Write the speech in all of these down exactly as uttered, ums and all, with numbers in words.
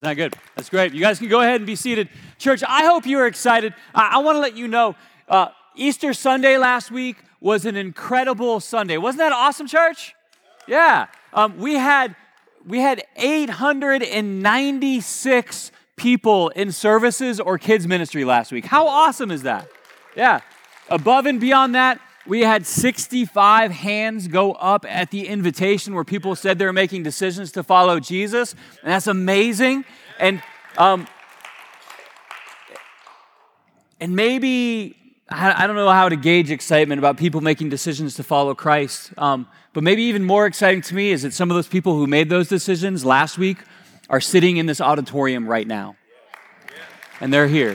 Not good. That's great. You guys can go ahead and be seated. Church, I hope you are excited. I, I want to let you know, uh, Easter Sunday last week was an incredible Sunday. Wasn't that awesome, church? Yeah. Um, we had we had eight hundred ninety-six people in services or kids ministry last week. How awesome is that? Yeah. Above and beyond that, we had sixty-five hands go up at the invitation where people said they were making decisions to follow Jesus, and that's amazing. And um, and maybe, I don't know how to gauge excitement about people making decisions to follow Christ, um, but maybe even more exciting to me is that some of those people who made those decisions last week are sitting in this auditorium right now, and they're here.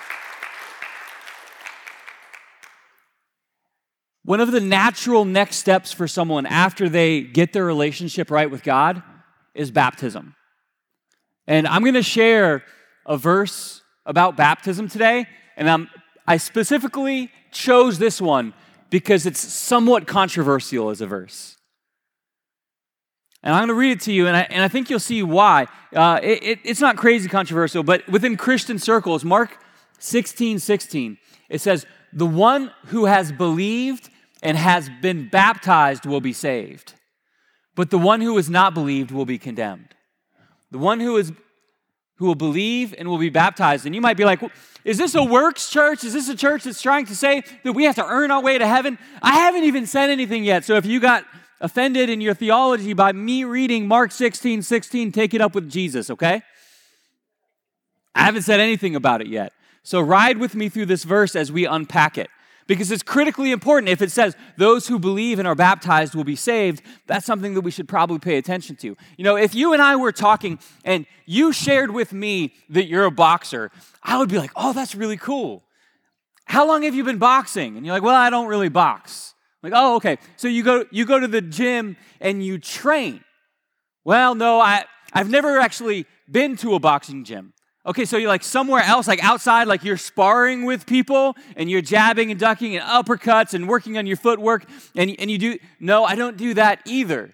One of the natural next steps for someone after they get their relationship right with God is baptism. And I'm going to share a verse about baptism today, and I'm, I specifically chose this one because it's somewhat controversial as a verse. And I'm going to read it to you, and I, and I think you'll see why. Uh, it, it, it's not crazy controversial, but within Christian circles, Mark sixteen sixteen, it says, "The one who has believed and has been baptized will be saved, but the one who has not believed will be condemned." The one who is who will believe and will be baptized. And you might be like, well, is this a works church? Is this a church that's trying to say that we have to earn our way to heaven? I haven't even said anything yet. So if you got offended in your theology by me reading Mark sixteen sixteen, take it up with Jesus, okay? I haven't said anything about it yet. So ride with me through this verse as we unpack it, because it's critically important. If it says those who believe and are baptized will be saved, that's something that we should probably pay attention to. You know, if you and I were talking and you shared with me that you're a boxer, I would be like, oh, that's really cool. How long have you been boxing? And you're like, well, I don't really box. I'm like, oh, okay. So you go you go to the gym and you train. Well, no, I, I've never actually been to a boxing gym. Okay, so you're like somewhere else, like outside, like you're sparring with people and you're jabbing and ducking and uppercuts and working on your footwork, and, and you do, no, I don't do that either.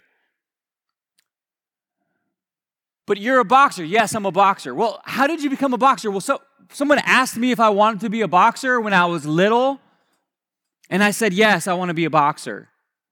But you're a boxer. Yes, I'm a boxer. Well, how did you become a boxer? Well, so someone asked me if I wanted to be a boxer when I was little, and I said, yes, I want to be a boxer.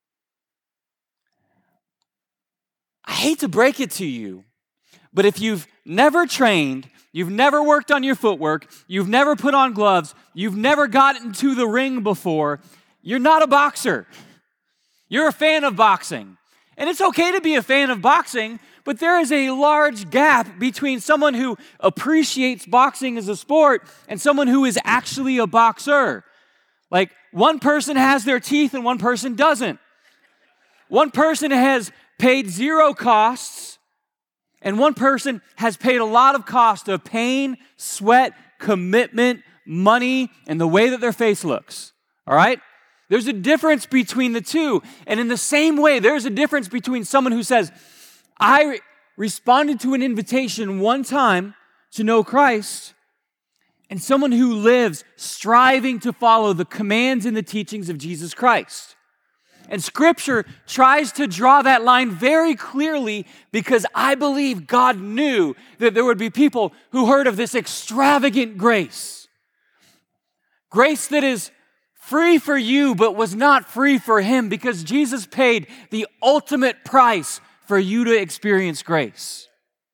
I hate to break it to you, but if you've never trained, you've never worked on your footwork, you've never put on gloves, you've never gotten into the ring before, you're not a boxer. You're a fan of boxing. And it's okay to be a fan of boxing, but there is a large gap between someone who appreciates boxing as a sport and someone who is actually a boxer. Like, one person has their teeth and one person doesn't. One person has paid zero costs, and one person has paid a lot of cost of pain, sweat, commitment, money, and the way that their face looks. All right? There's a difference between the two. And in the same way, there's a difference between someone who says, I re- responded to an invitation one time to know Christ, and someone who lives striving to follow the commands and the teachings of Jesus Christ. And Scripture tries to draw that line very clearly because I believe God knew that there would be people who heard of this extravagant grace. Grace that is free for you but was not free for him, because Jesus paid the ultimate price for you to experience grace.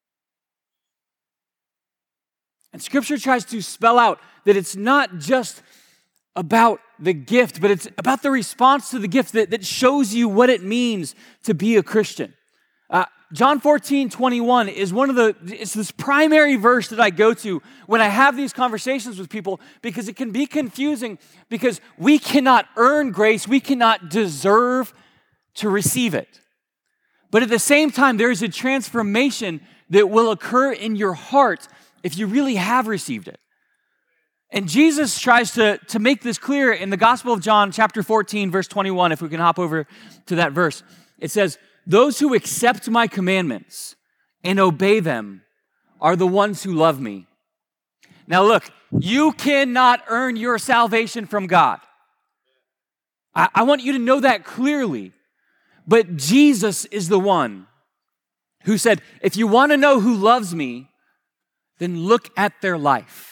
And Scripture tries to spell out that it's not just about the gift, but it's about the response to the gift that, that shows you what it means to be a Christian. Uh, John fourteen twenty-one is one of the, it's this primary verse that I go to when I have these conversations with people, because it can be confusing, because we cannot earn grace, we cannot deserve to receive it. But at the same time, there is a transformation that will occur in your heart if you really have received it. And Jesus tries to, to make this clear in the Gospel of John, chapter fourteen, verse twenty-one, if we can hop over to that verse. It says, those who accept my commandments and obey them are the ones who love me. Now look, you cannot earn your salvation from God. I, I want you to know that clearly. But Jesus is the one who said, if you want to know who loves me, then look at their life.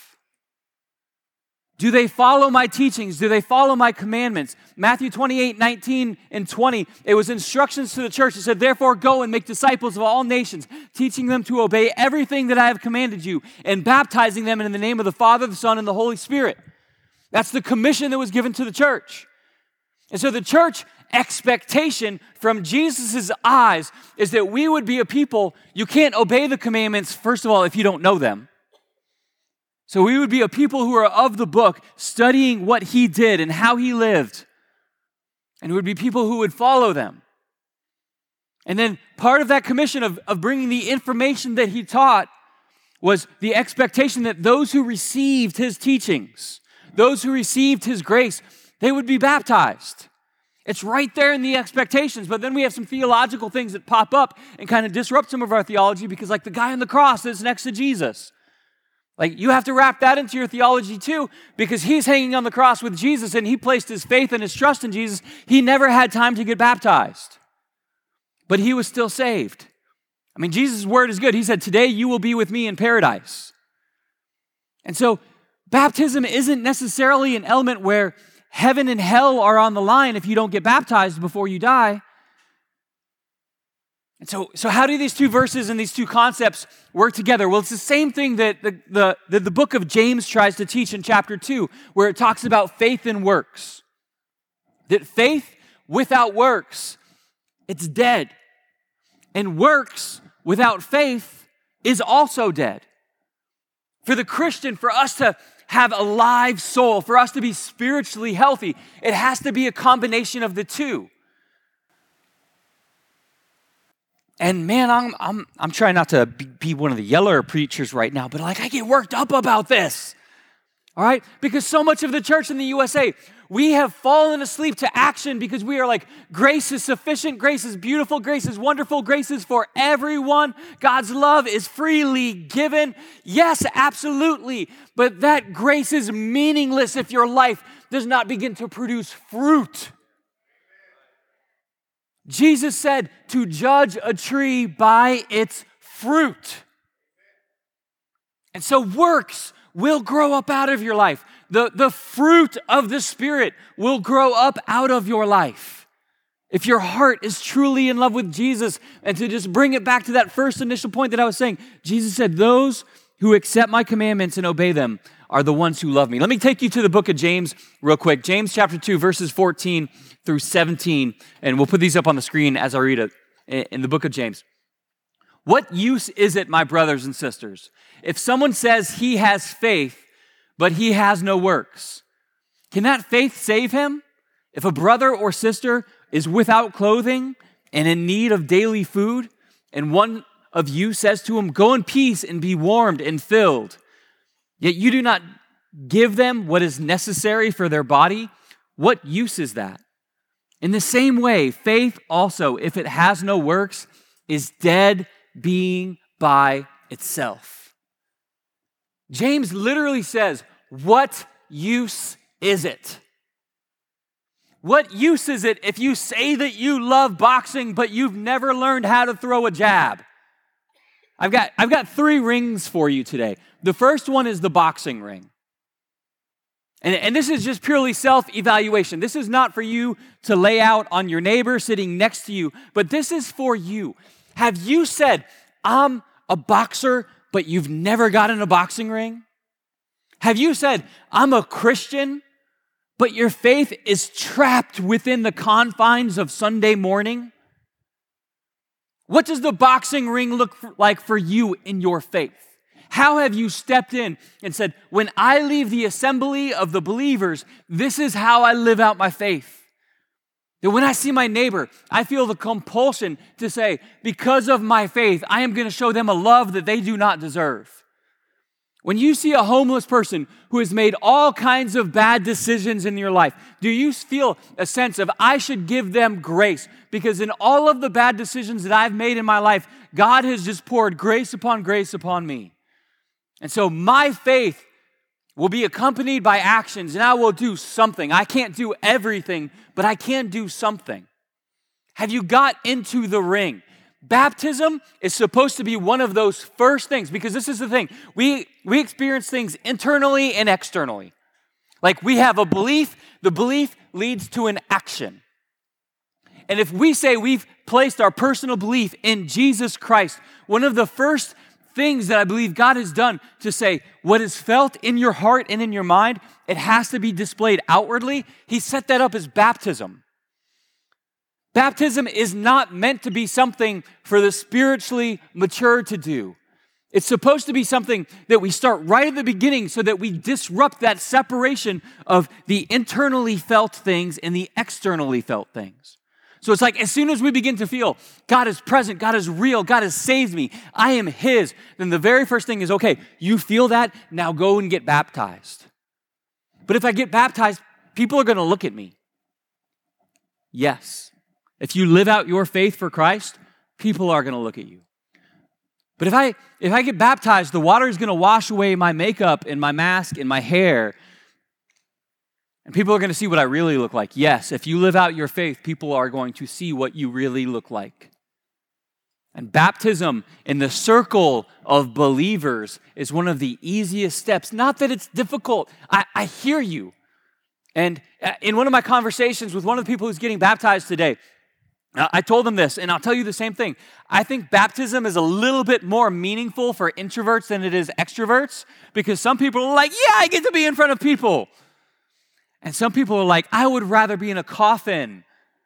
Do they follow my teachings? Do they follow my commandments? Matthew twenty-eight, nineteen and twenty, it was instructions to the church. It said, therefore go and make disciples of all nations, teaching them to obey everything that I have commanded you and baptizing them in the name of the Father, the Son, and the Holy Spirit. That's the commission that was given to the church. And so the church expectation from Jesus' eyes is that we would be a people, you can't obey the commandments, first of all, if you don't know them. So we would be a people who are of the book, studying what he did and how he lived. And it would be people who would follow them. And then part of that commission of, of bringing the information that he taught was the expectation that those who received his teachings, those who received his grace, they would be baptized. It's right there in the expectations, but then we have some theological things that pop up and kind of disrupt some of our theology because like the guy on the cross that's next to Jesus, like you have to wrap that into your theology too because he's hanging on the cross with Jesus and he placed his faith and his trust in Jesus. He never had time to get baptized, but he was still saved. I mean, Jesus' word is good. He said, today you will be with me in paradise. And so baptism isn't necessarily an element where heaven and hell are on the line if you don't get baptized before you die. And so, so how do these two verses and these two concepts work together? Well, it's the same thing that the, the, that the book of James tries to teach in chapter two, where it talks about faith and works. That faith without works, it's dead. And works without faith is also dead. For the Christian, for us to have a live soul, for us to be spiritually healthy, it has to be a combination of the two. And man, I'm I'm I'm trying not to be one of the yeller preachers right now, but like I get worked up about this. All right? Because so much of the church in the U S A, we have fallen asleep to action because we are like, grace is sufficient, grace is beautiful, grace is wonderful, grace is for everyone. God's love is freely given. Yes, absolutely. But that grace is meaningless if your life does not begin to produce fruit. Jesus said to judge a tree by its fruit. And so works will grow up out of your life. The, the fruit of the Spirit will grow up out of your life. If your heart is truly in love with Jesus, and to just bring it back to that first initial point that I was saying, Jesus said, those who accept my commandments and obey them are the ones who love me. Let me take you to the book of James real quick. James chapter two, verses fourteen through seventeen, and we'll put these up on the screen as I read it in the book of James. What use is it, my brothers and sisters, if someone says he has faith, but he has no works? Can that faith save him? If a brother or sister is without clothing and in need of daily food, and one of you says to him, go in peace and be warmed and filled, yet you do not give them what is necessary for their body, what use is that? In the same way, faith also, if it has no works, is dead being by itself. James literally says, what use is it? What use is it if you say that you love boxing, but you've never learned how to throw a jab? I've got, I've got three rings for you today. The first one is the boxing ring. And, and this is just purely self-evaluation. This is not for you to lay out on your neighbor sitting next to you, but this is for you. Have you said, I'm a boxer, but you've never gotten a boxing ring? Have you said, I'm a Christian, but your faith is trapped within the confines of Sunday morning? What does the boxing ring look like for you in your faith? How have you stepped in and said, when I leave the assembly of the believers, this is how I live out my faith? That when I see my neighbor, I feel the compulsion to say, because of my faith, I am going to show them a love that they do not deserve. When you see a homeless person who has made all kinds of bad decisions in your life, do you feel a sense of, I should give them grace? Because in all of the bad decisions that I've made in my life, God has just poured grace upon grace upon me. And so my faith will be accompanied by actions, and I will do something. I can't do everything, but I can do something. Have you got into the ring? Baptism is supposed to be one of those first things, because this is the thing. We, we experience things internally and externally. Like we have a belief, the belief leads to an action. And if we say we've placed our personal belief in Jesus Christ, one of the first things that I believe God has done to say what is felt in your heart and in your mind, it has to be displayed outwardly. He set that up as baptism. Baptism is not meant to be something for the spiritually mature to do. It's supposed to be something that we start right at the beginning so that we disrupt that separation of the internally felt things and the externally felt things. So it's like as soon as we begin to feel God is present, God is real, God has saved me, I am His, then the very first thing is, okay, you feel that, now go and get baptized. But if I get baptized, people are going to look at me. Yes. If you live out your faith for Christ, people are going to look at you. But if I if I get baptized, the water is going to wash away my makeup and my mask and my hair. And people are going to see what I really look like. Yes, if you live out your faith, people are going to see what you really look like. And baptism in the circle of believers is one of the easiest steps. Not that it's difficult. I, I hear you. And in one of my conversations with one of the people who's getting baptized today, I told them this, and I'll tell you the same thing. I think baptism is a little bit more meaningful for introverts than it is extroverts, because some people are like, yeah, I get to be in front of people. And some people are like, I would rather be in a coffin.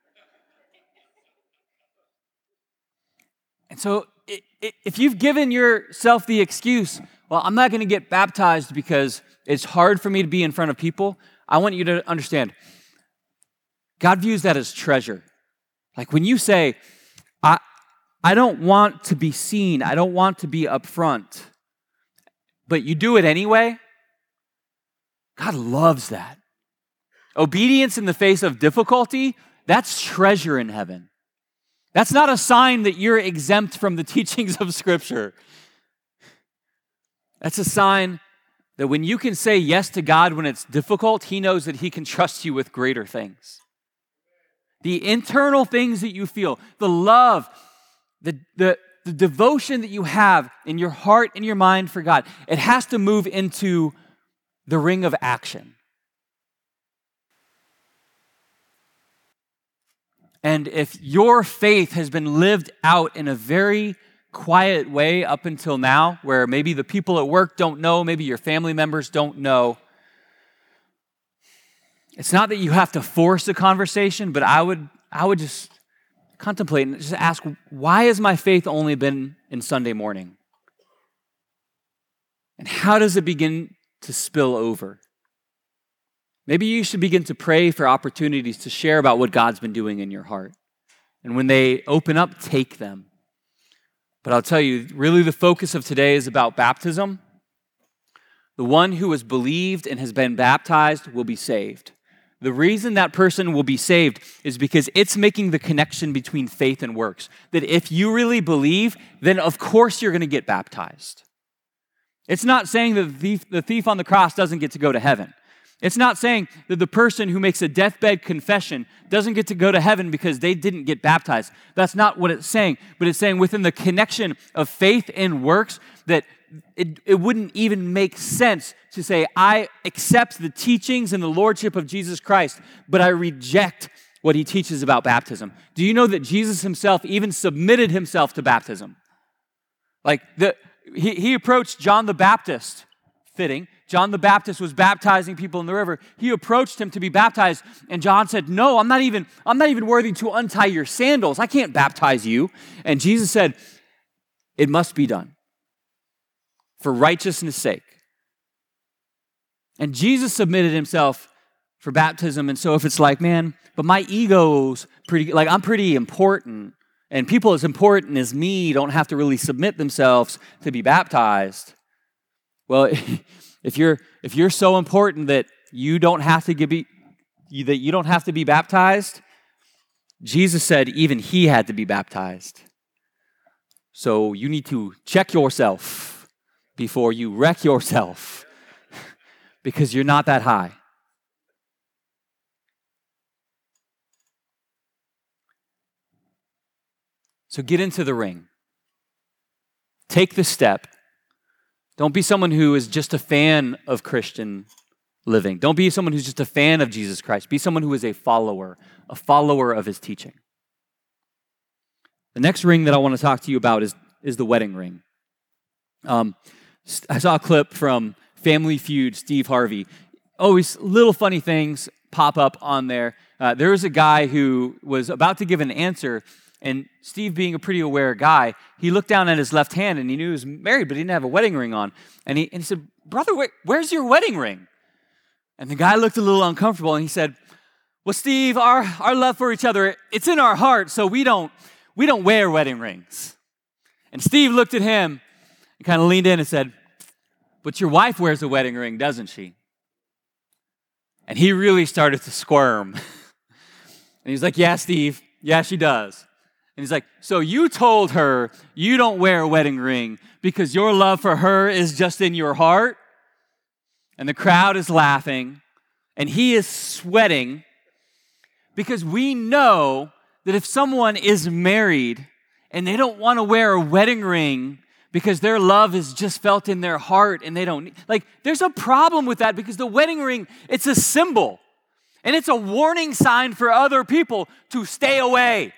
And so if you've given yourself the excuse, well, I'm not going to get baptized because it's hard for me to be in front of people, I want you to understand, God views that as treasure. Like when you say, I, I don't want to be seen, I don't want to be up front, but you do it anyway, God loves that. Obedience in the face of difficulty, that's treasure in heaven. That's not a sign that you're exempt from the teachings of Scripture. That's a sign that when you can say yes to God when it's difficult, He knows that He can trust you with greater things. The internal things that you feel, the love, the, the, the devotion that you have in your heart and your mind for God, it has to move into the ring of action. And if your faith has been lived out in a very quiet way up until now, where maybe the people at work don't know, maybe your family members don't know, it's not that you have to force a conversation, but I would I would just contemplate and just ask, why has my faith only been in Sunday morning? And how does it begin to spill over? Maybe you should begin to pray for opportunities to share about what God's been doing in your heart. And when they open up, take them. But I'll tell you, really the focus of today is about baptism. The one who has believed and has been baptized will be saved. The reason that person will be saved is because it's making the connection between faith and works. That if you really believe, then of course you're going to get baptized. It's not saying that the thief, the thief on the cross doesn't get to go to heaven. It's not saying that the person who makes a deathbed confession doesn't get to go to heaven because they didn't get baptized. That's not what it's saying. But it's saying within the connection of faith and works that it, it wouldn't even make sense to say, I accept the teachings and the lordship of Jesus Christ, but I reject what He teaches about baptism. Do you know that Jesus Himself even submitted Himself to baptism? Like, the, he, he approached John the Baptist, fitting. John the Baptist was baptizing people in the river. He approached him to be baptized, and John said, no, I'm not even, I'm not even worthy to untie your sandals. I can't baptize you. And Jesus said, it must be done for righteousness' sake. And Jesus submitted Himself for baptism. And so if it's like, man, but my ego's pretty, like I'm pretty important, and people as important as me don't have to really submit themselves to be baptized. Well, if you're if you're so important that you don't have to be that you don't have to be baptized, Jesus said even He had to be baptized. So you need to check yourself before you wreck yourself, because you're not that high. So get into the ring. Take the step. Don't be someone who is just a fan of Christian living. Don't be someone who's just a fan of Jesus Christ. Be someone who is a follower, a follower of his teaching. The next ring that I want to talk to you about is, is the wedding ring. Um, I saw a clip from Family Feud, Steve Harvey. Always little funny things pop up on there. Uh, there was a guy who was about to give an answer, and Steve, being a pretty aware guy, he looked down at his left hand, and he knew he was married, but he didn't have a wedding ring on. And he, and he said, "Brother, where, where's your wedding ring?" And the guy looked a little uncomfortable, and he said, "Well, Steve, our, our love for each other, it's in our heart, so we don't, we don't wear wedding rings." And Steve looked at him and kind of leaned in and said, "But your wife wears a wedding ring, doesn't she?" And he really started to squirm. And he's like, "Yeah, Steve, yeah, she does." And he's like, "So you told her you don't wear a wedding ring because your love for her is just in your heart?" And the crowd is laughing, and he is sweating, because we know that if someone is married and they don't want to wear a wedding ring because their love is just felt in their heart and they don't, like, there's a problem with that, because the wedding ring, it's a symbol, and it's a warning sign for other people to stay away.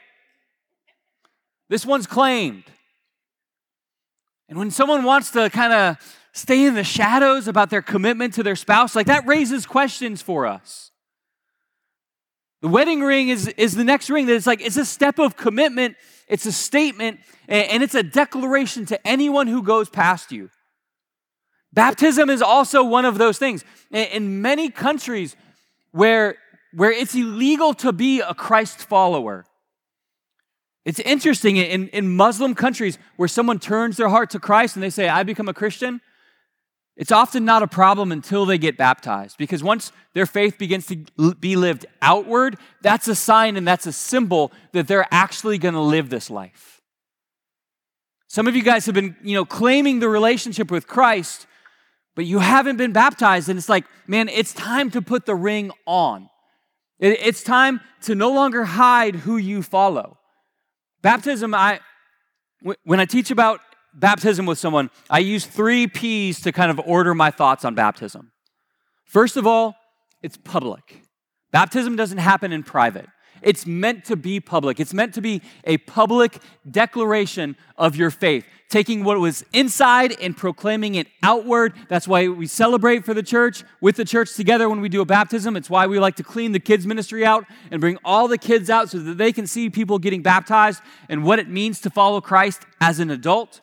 This one's claimed. And when someone wants to kind of stay in the shadows about their commitment to their spouse, like, that raises questions for us. The wedding ring is, is the next ring that it's like, it's a step of commitment, it's a statement, and it's a declaration to anyone who goes past you. Baptism is also one of those things. In many countries where, where it's illegal to be a Christ follower, it's interesting, in, in Muslim countries where someone turns their heart to Christ and they say, "I become a Christian," it's often not a problem until they get baptized, because once their faith begins to be lived outward, that's a sign and that's a symbol that they're actually going to live this life. Some of you guys have been, you know, claiming the relationship with Christ, but you haven't been baptized, and it's like, man, it's time to put the ring on. It, it's time to no longer hide who you follow. Baptism, I when I teach about baptism with someone, I use three P's to kind of order my thoughts on baptism. First of all, it's public. Baptism doesn't happen in private. It's meant to be public. It's meant to be a public declaration of your faith, taking what was inside and proclaiming it outward. That's why we celebrate for the church, with the church together when we do a baptism. It's why we like to clean the kids' ministry out and bring all the kids out so that they can see people getting baptized and what it means to follow Christ as an adult.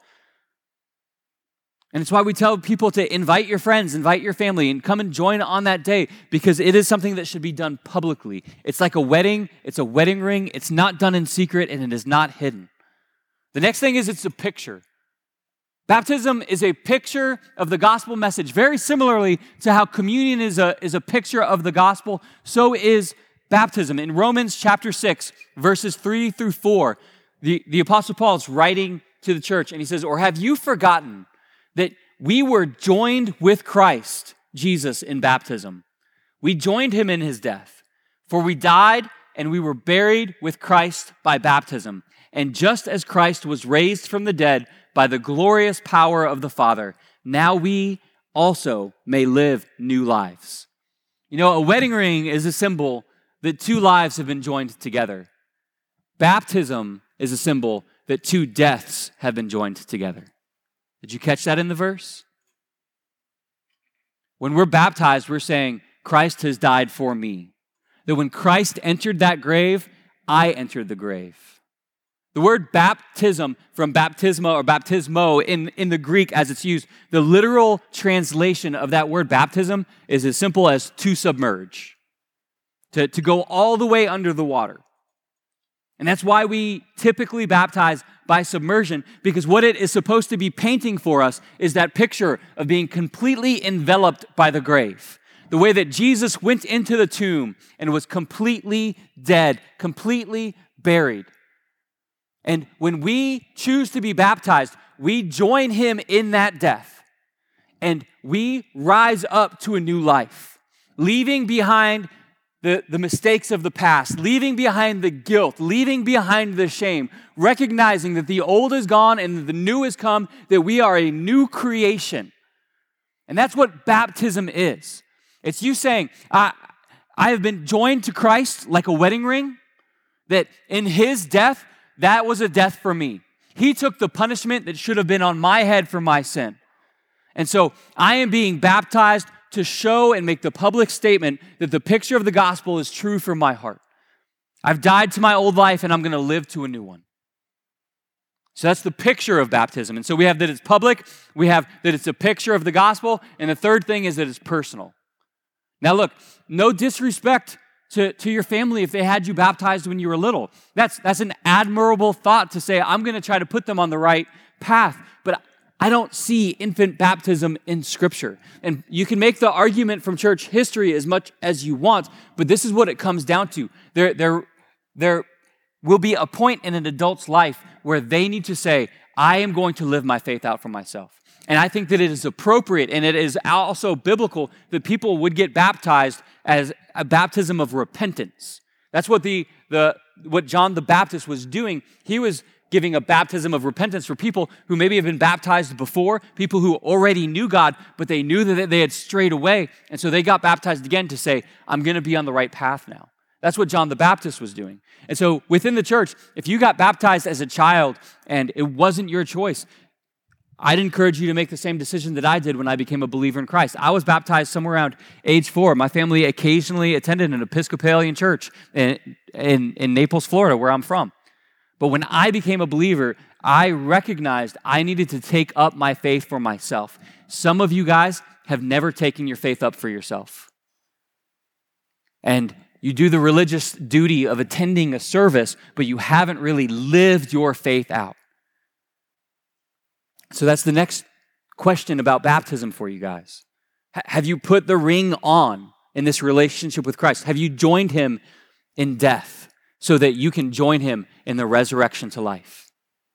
And it's why we tell people to invite your friends, invite your family, and come and join on that day, because it is something that should be done publicly. It's like a wedding. It's a wedding ring. It's not done in secret, and it is not hidden. The next thing is it's a picture. Baptism is a picture of the gospel message. Very similarly to how communion is a, is a picture of the gospel, so is baptism. In Romans chapter six, verses three through four, the, the Apostle Paul is writing to the church, and he says, "Or have you forgotten that we were joined with Christ Jesus in baptism? We joined him in his death. For we died and we were buried with Christ by baptism. And just as Christ was raised from the dead by the glorious power of the Father, now we also may live new lives." You know, a wedding ring is a symbol that two lives have been joined together. Baptism is a symbol that two deaths have been joined together. Did you catch that in the verse? When we're baptized, we're saying, Christ has died for me. That when Christ entered that grave, I entered the grave. The word baptism, from baptisma or baptismo in, in the Greek as it's used, the literal translation of that word baptism is as simple as to submerge, to, to go all the way under the water. And that's why we typically baptize by submersion, because what it is supposed to be painting for us is that picture of being completely enveloped by the grave. The way that Jesus went into the tomb and was completely dead, completely buried. And when we choose to be baptized, we join him in that death. And we rise up to a new life, leaving behind the, the mistakes of the past, leaving behind the guilt, leaving behind the shame, recognizing that the old is gone and the new has come, that we are a new creation. And that's what baptism is. It's you saying, I, I have been joined to Christ like a wedding ring, that in his death, that was a death for me. He took the punishment that should have been on my head for my sin. And so I am being baptized to show and make the public statement that the picture of the gospel is true for my heart. I've died to my old life and I'm going to live to a new one. So that's the picture of baptism. And so we have that it's public, we have that it's a picture of the gospel, and the third thing is that it's personal. Now look, no disrespect to, to your family if they had you baptized when you were little. That's, that's an admirable thought to say, I'm going to try to put them on the right path. But I don't see infant baptism in Scripture. And you can make the argument from church history as much as you want, but this is what it comes down to. There, there, there will be a point in an adult's life where they need to say, I am going to live my faith out for myself. And I think that it is appropriate and it is also biblical that people would get baptized as a baptism of repentance. That's what the, the what John the Baptist was doing. He was giving a baptism of repentance for people who maybe have been baptized before, people who already knew God, but they knew that they had strayed away. And so they got baptized again to say, I'm going to be on the right path now. That's what John the Baptist was doing. And so within the church, if you got baptized as a child and it wasn't your choice, I'd encourage you to make the same decision that I did when I became a believer in Christ. I was baptized somewhere around age four. My family occasionally attended an Episcopalian church in, in, in Naples, Florida, where I'm from. But when I became a believer, I recognized I needed to take up my faith for myself. Some of you guys have never taken your faith up for yourself. And you do the religious duty of attending a service, but you haven't really lived your faith out. So that's the next question about baptism for you guys. H- have you put the ring on in this relationship with Christ? Have you joined him in death so that you can join him in the resurrection to life?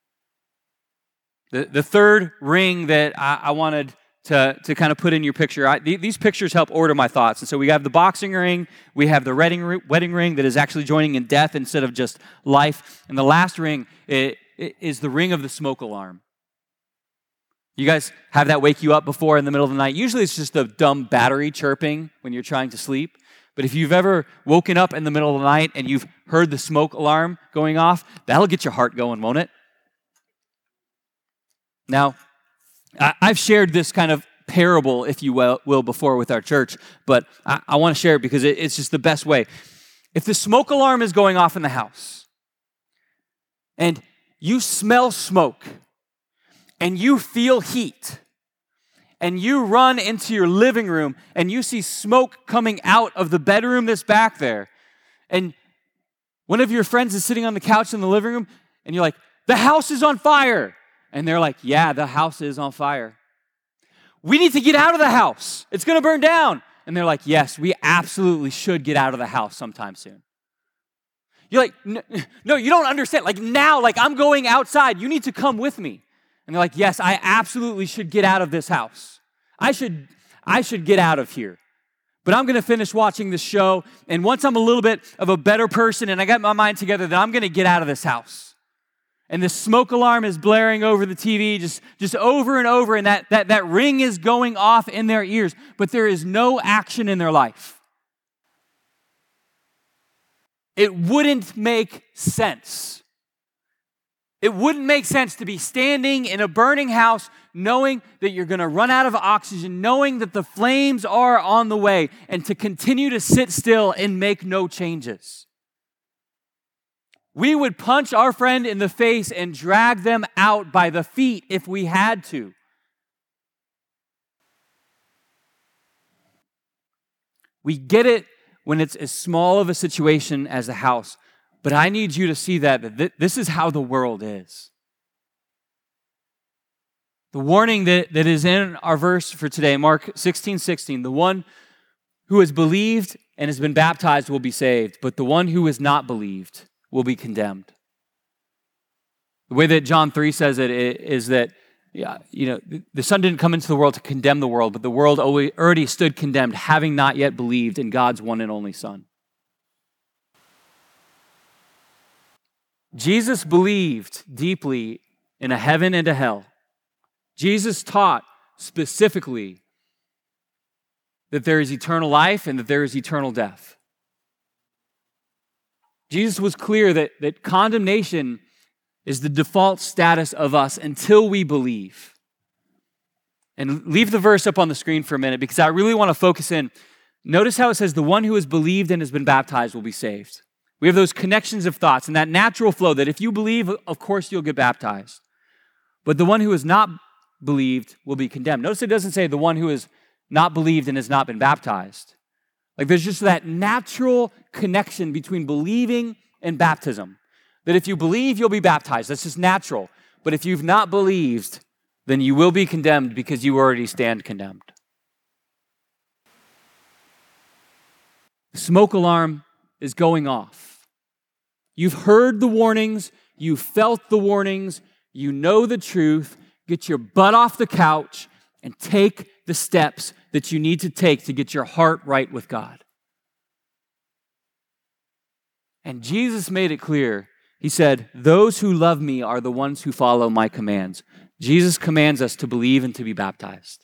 The, the third ring that I, I wanted to, to kind of put in your picture, I, th- these pictures help order my thoughts. And so we have the boxing ring, we have the wedding, wedding ring that is actually joining in death instead of just life. And the last ring it, it is the ring of the smoke alarm. You guys have that wake you up before in the middle of the night? Usually it's just a dumb battery chirping when you're trying to sleep. But if you've ever woken up in the middle of the night and you've heard the smoke alarm going off, that'll get your heart going, won't it? Now, I've shared this kind of parable, if you will, will before with our church, but I, I want to share it because it, it's just the best way. If the smoke alarm is going off in the house and you smell smoke, and you feel heat, and you run into your living room, and you see smoke coming out of the bedroom that's back there, and one of your friends is sitting on the couch in the living room, and you're like, the house is on fire. And they're like, yeah, the house is on fire. We need to get out of the house. It's going to burn down. And they're like, yes, we absolutely should get out of the house sometime soon. You're like, no, you don't understand. Like now, like I'm going outside. You need to come with me. And they're like, yes, I absolutely should get out of this house. I should, I should get out of here. But I'm going to finish watching this show. And once I'm a little bit of a better person and I got my mind together, then I'm going to get out of this house. And the smoke alarm is blaring over the T V just, just over and over. And that, that, that ring is going off in their ears. But there is no action in their life. It wouldn't make sense. It wouldn't make sense to be standing in a burning house knowing that you're going to run out of oxygen, knowing that the flames are on the way, and to continue to sit still and make no changes. We would punch our friend in the face and drag them out by the feet if we had to. We get it when it's as small of a situation as a house. But I need you to see that, that th- this is how the world is. The warning that, that is in our verse for today, Mark sixteen sixteen, the one who has believed and has been baptized will be saved, but the one who has not believed will be condemned. The way that John three says it is that yeah, you know, the Son didn't come into the world to condemn the world, but the world already stood condemned, having not yet believed in God's one and only Son. Jesus believed deeply in a heaven and a hell. Jesus taught specifically that there is eternal life and that there is eternal death. Jesus was clear that, that condemnation is the default status of us until we believe. And leave the verse up on the screen for a minute because I really want to focus in. Notice how it says, the one who has believed and has been baptized will be saved. We have those connections of thoughts and that natural flow that if you believe, of course you'll get baptized. But the one who has not believed will be condemned. Notice it doesn't say the one who has not believed and has not been baptized. Like there's just that natural connection between believing and baptism. That if you believe, you'll be baptized. That's just natural. But if you've not believed, then you will be condemned because you already stand condemned. The smoke alarm is going off. You've heard the warnings, you felt the warnings, you know the truth. Get your butt off the couch and take the steps that you need to take to get your heart right with God. And Jesus made it clear. He said, those who love me are the ones who follow my commands. Jesus commands us to believe and to be baptized.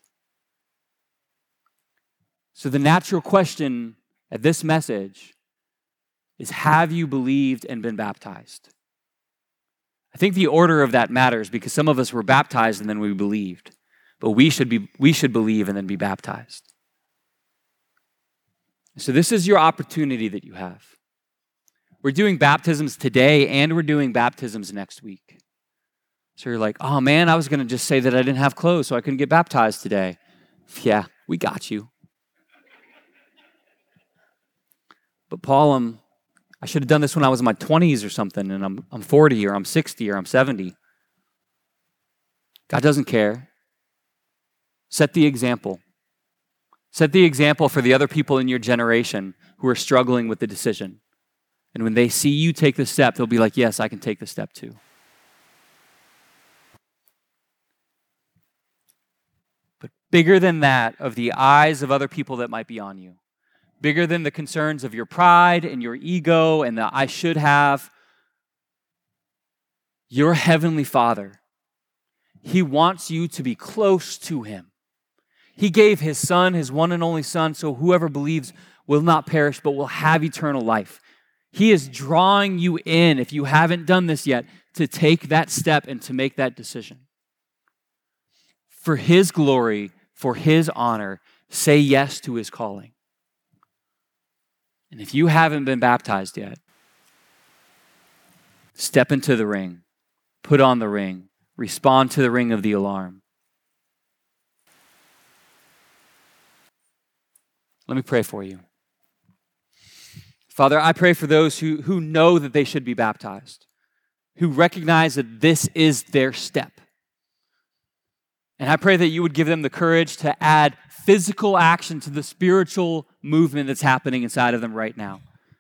So the natural question at this message is, have you believed and been baptized? I think the order of that matters because some of us were baptized and then we believed. But we should be we should believe and then be baptized. So this is your opportunity that you have. We're doing baptisms today and we're doing baptisms next week. So you're like, oh man, I was going to just say that I didn't have clothes so I couldn't get baptized today. Yeah, we got you. But Paul, um, I should have done this when I was in my twenties or something, and I'm I'm forty or I'm sixty or I'm seventy. God doesn't care. Set the example. Set the example for the other people in your generation who are struggling with the decision. And when they see you take the step, they'll be like, yes, I can take the step too. But bigger than that, of the eyes of other people that might be on you, bigger than the concerns of your pride and your ego and the I should have, your heavenly Father, He wants you to be close to Him. He gave His Son, His one and only Son, so whoever believes will not perish but will have eternal life. He is drawing you in, if you haven't done this yet, to take that step and to make that decision. For His glory, for His honor, say yes to His calling. And if you haven't been baptized yet, step into the ring, put on the ring, respond to the ring of the alarm. Let me pray for you. Father, I pray for those who, who know that they should be baptized, who recognize that this is their step. And I pray that you would give them the courage to add physical action to the spiritual movement that's happening inside of them right now.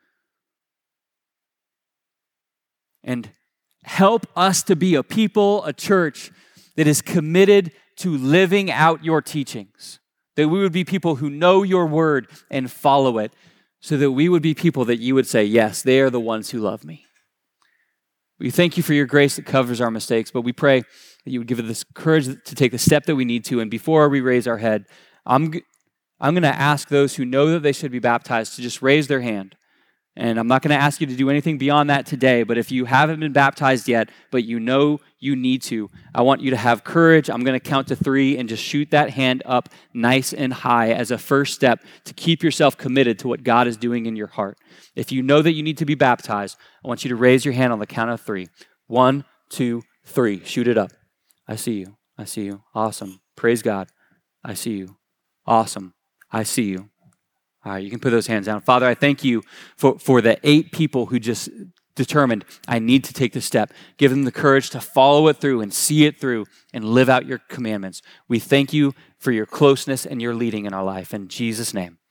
And help us to be a people, a church that is committed to living out your teachings. That we would be people who know your word and follow it, so that we would be people that you would say, yes, they are the ones who love me. We thank you for your grace that covers our mistakes, but we pray that you would give us courage to take the step that we need to. And before we raise our head, I'm, I'm going to ask those who know that they should be baptized to just raise their hand. And I'm not going to ask you to do anything beyond that today, but if you haven't been baptized yet, but you know you need to, I want you to have courage. I'm going to count to three and just shoot that hand up nice and high as a first step to keep yourself committed to what God is doing in your heart. If you know that you need to be baptized, I want you to raise your hand on the count of three. One, two, three. Shoot it up. I see you. I see you. Awesome. Praise God. I see you. Awesome. I see you. All right, you can put those hands down. Father, I thank you for, for the eight people who just determined, I need to take this step. Give them the courage to follow it through and see it through and live out your commandments. We thank you for your closeness and your leading in our life. In Jesus' name.